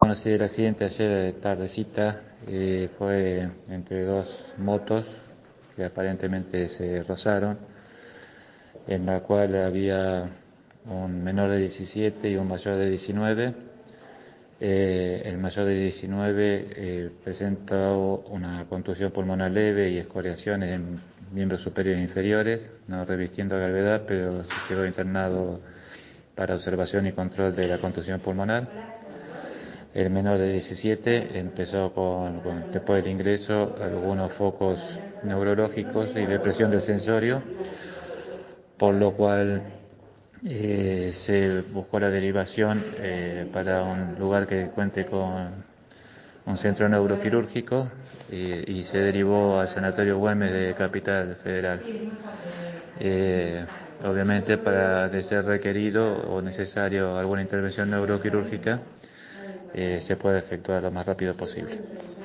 Bueno, sí, el accidente ayer tardecita fue entre dos motos que aparentemente se rozaron, en la cual había un menor de 17 y un mayor de 19. El mayor de 19 presentó una contusión pulmonar leve y escoriaciones en miembros superiores e inferiores, no revistiendo gravedad, pero se quedó internado para observación y control de la contusión pulmonar. El menor de 17 empezó después del ingreso, algunos focos neurológicos y depresión del sensorio, por lo cual se buscó la derivación para un lugar que cuente con un centro neuroquirúrgico y se derivó al Sanatorio Güemes de Capital Federal. Obviamente, de ser requerido o necesario alguna intervención neuroquirúrgica, se puede efectuar lo más rápido posible.